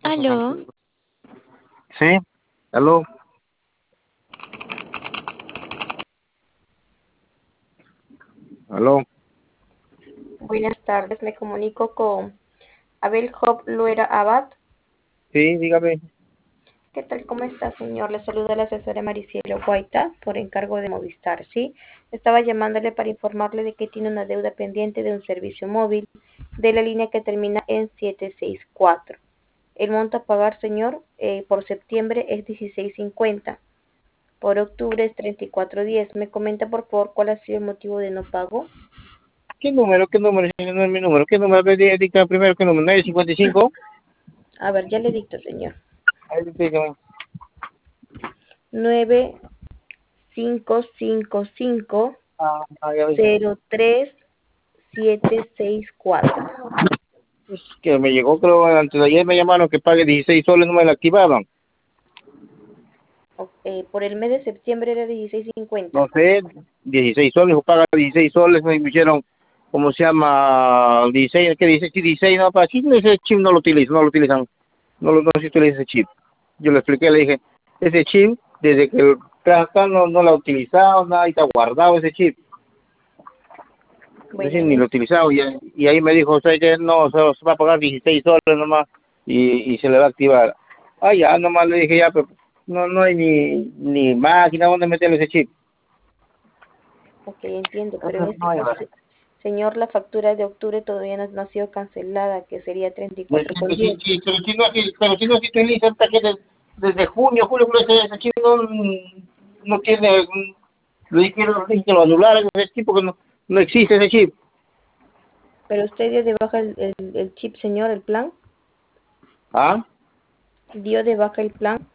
Aló, Sí, aló, aló. Buenas tardes, me comunico con Abel Job Luera Abad. Sí, dígame. ¿Qué tal? ¿Cómo está, señor? Le saluda la asesora Maricielo Guaita por encargo de Movistar, ¿sí? Estaba llamándole para informarle de que tiene una deuda pendiente de un servicio móvil de la línea que termina en 764. El monto a pagar, señor, por septiembre es 16.50. Por octubre es 34.10. ¿Me comenta, por favor, cuál ha sido el motivo de no pago? ¿Qué número? ¿Qué número? Si no es mi número. ¿Qué número? Dicta primero, ¿qué número? 955. A ver, ya le dicto, señor. Ahí dígame. 9555 Ya vi. 03764. Es que me llegó, creo, antes de ayer me llamaron que pague 16 soles, no me la activaban. Por el mes de septiembre era 16.50. No sé, 16 soles, o paga 16 soles, me dijeron, ¿cómo se llama? 16, ¿qué dice? Sí, 16, no, para aquí ese chip no lo utilizan, no lo utilizan, no se utiliza ese chip. Yo le expliqué, le dije, ese chip, desde que el acá no lo ha utilizado, nada, y está guardado ese chip. Bueno, Recién ni lo he utilizado, y ahí me dijo, ¿sabes qué? No, solo se va a pagar 16 soles nomás, y se le va a activar. Ah, ya, nomás le dije, ya, pero no hay ni máquina donde meterle ese chip. ok, entiendo, pero en Entonces, este no hay caso, nada. señor, la factura de octubre todavía no ha sido cancelada, que sería treinta y Pero cuatro con diez. pero si no se utiliza hasta que desde junio, julio, ese chip no tiene, le dije que lo anularan ese chip porque no existe ese chip. Pero usted dio de baja el chip, señor, el plan. ¿Ah? Dio de baja el plan.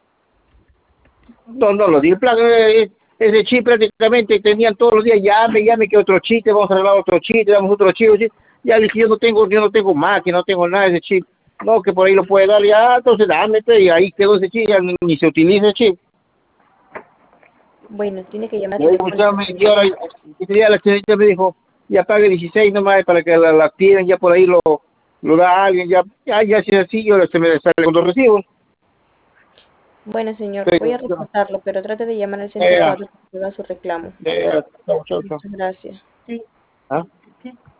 No, lo di el plan, ese chip prácticamente tenían todos los días, llame, que otro chip, te vamos a arreglar otro chip, te damos otro chip, chip. Ya le dije, yo no tengo máquina, no tengo nada de ese chip. No, que por ahí lo puede dar, ya, entonces dame, pues, y ahí quedó ese chip, ya ni se utiliza ese chip. Bueno, tiene que llamar Y ahí telefónica, escuchame, y señor. ahora, y ya la señorita me dijo, ya pague 16 nomás para que la activen, ya por ahí lo da alguien, ya si es así, yo se me sale con los recibos. Bueno, señor, voy a Pero, reportarlo, pero trate de llamar al centro ya, 4 para que haga su reclamo. chau, chau, chau. Muchas gracias. ¿Ah?